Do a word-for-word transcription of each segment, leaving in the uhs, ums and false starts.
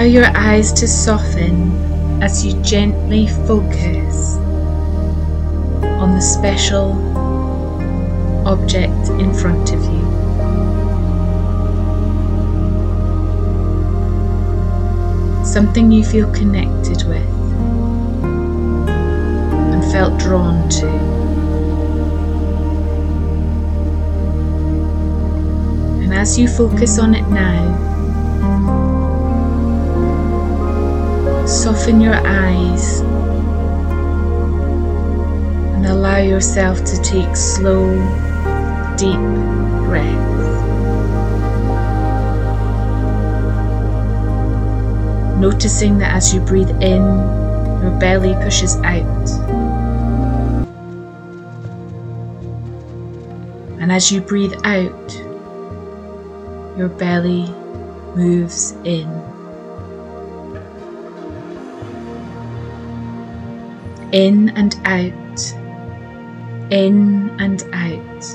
your eyes to soften as you gently focus on the special object in front of you. Something you feel connected with and felt drawn to. And as you focus on it now, soften your eyes and allow yourself to take slow, deep breaths. Noticing that as you breathe in, your belly pushes out. And as you breathe out, your belly moves in. In and out, in and out,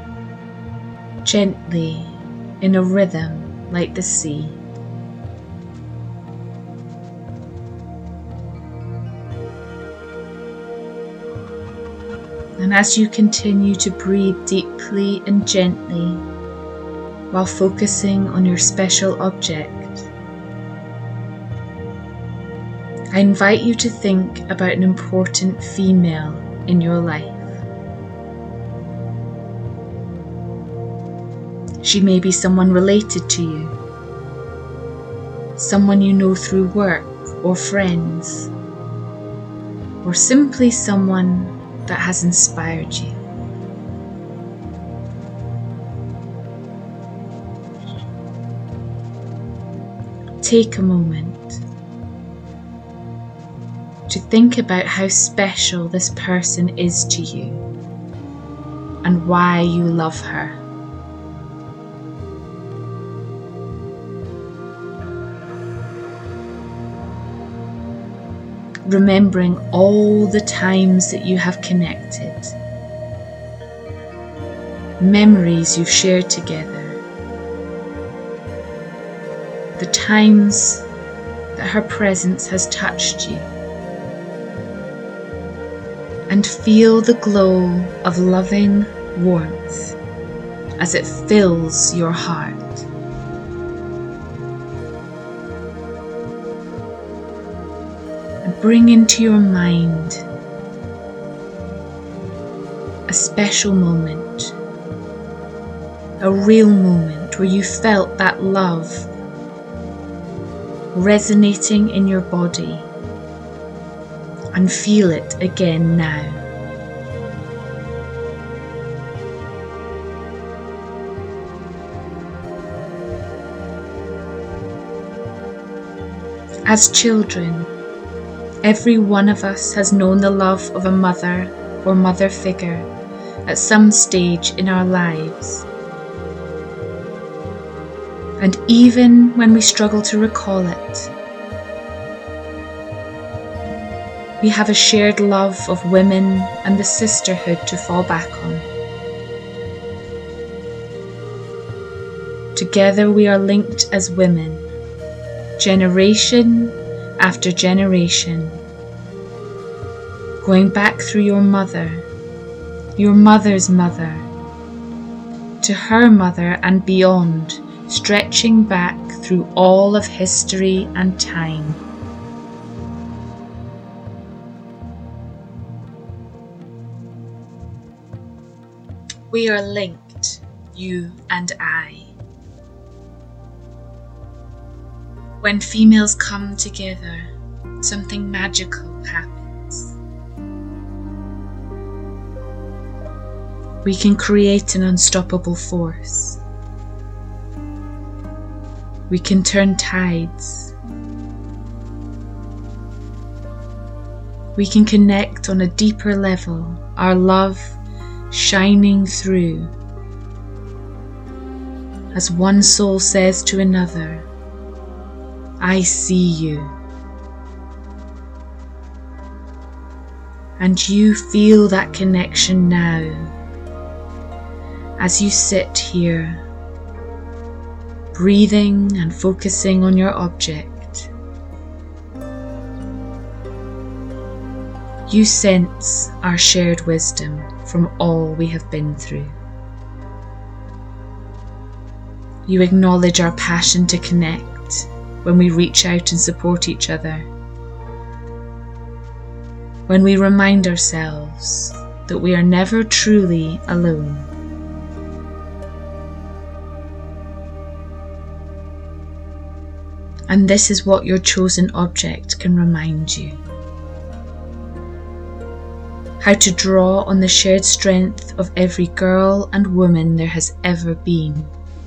gently in a rhythm like the sea. And as you continue to breathe deeply and gently while focusing on your special object, I invite you to think about an important female in your life. She may be someone related to you, someone you know through work or friends, or simply someone that has inspired you. Take a moment to think about how special this person is to you and why you love her. Remembering all the times that you have connected, memories you've shared together, the times that her presence has touched you, and feel the glow of loving warmth as it fills your heart. And bring into your mind a special moment, a real moment where you felt that love resonating in your body, and feel it again now. As children, every one of us has known the love of a mother or mother figure at some stage in our lives. And even when we struggle to recall it, we have a shared love of women and the sisterhood to fall back on. Together we are linked as women, generation after generation, going back through your mother, your mother's mother, to her mother and beyond, stretching back through all of history and time. We are linked, you and I. When females come together, something magical happens. We can create an unstoppable force. We can turn tides. We can connect on a deeper level, our love shining through. As one soul says to another, I see you. And you feel that connection now as you sit here, breathing and focusing on your object, You sense our shared wisdom from all we have been through. You acknowledge our passion to connect when we reach out and support each other. When we remind ourselves that we are never truly alone. And this is what your chosen object can remind you. How to draw on the shared strength of every girl and woman there has ever been.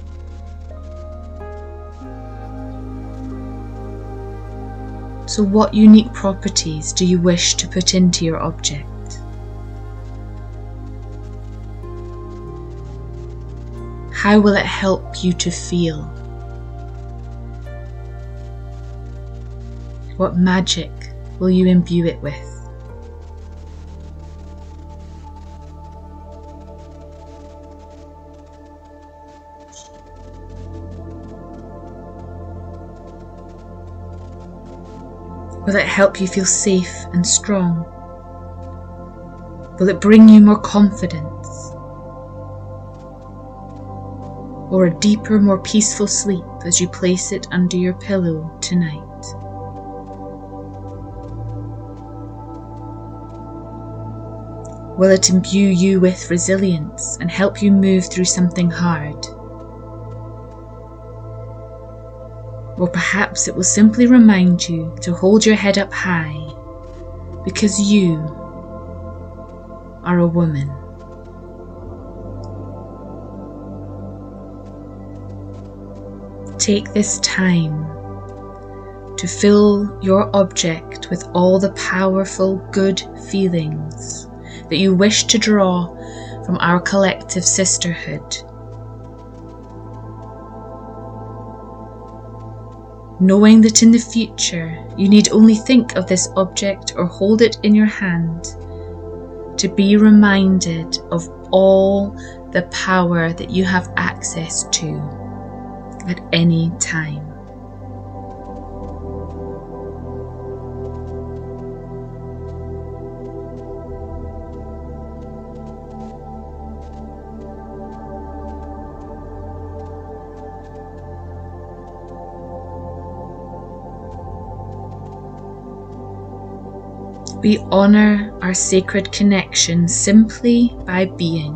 So what unique properties do you wish to put into your object? How will it help you to feel? What magic will you imbue it with? Will it help you feel safe and strong? Will it bring you more confidence? Or a deeper, more peaceful sleep as you place it under your pillow tonight? Will it imbue you with resilience and help you move through something hard? Or perhaps it will simply remind you to hold your head up high because you are a woman. Take this time to fill your object with all the powerful good feelings that you wish to draw from our collective sisterhood. Knowing that in the future you need only think of this object or hold it in your hand to be reminded of all the power that you have access to at any time. We honour our sacred connection simply by being.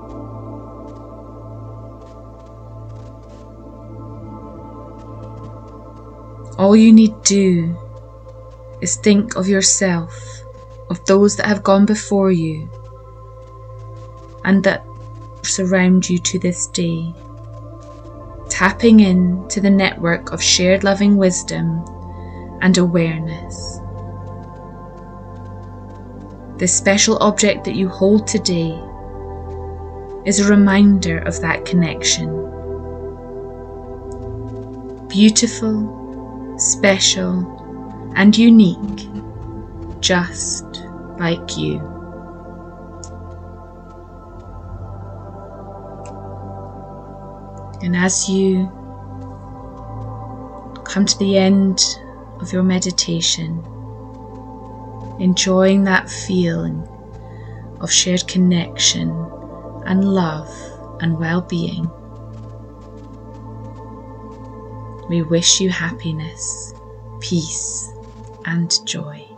All you need do is think of yourself, of those that have gone before you and that surround you to this day, tapping in to the network of shared loving wisdom and awareness. The special object that you hold today is a reminder of that connection. Beautiful, special, and unique, just like you. And as you come to the end of your meditation, enjoying that feeling of shared connection and love and well-being, we wish you happiness, peace, and joy.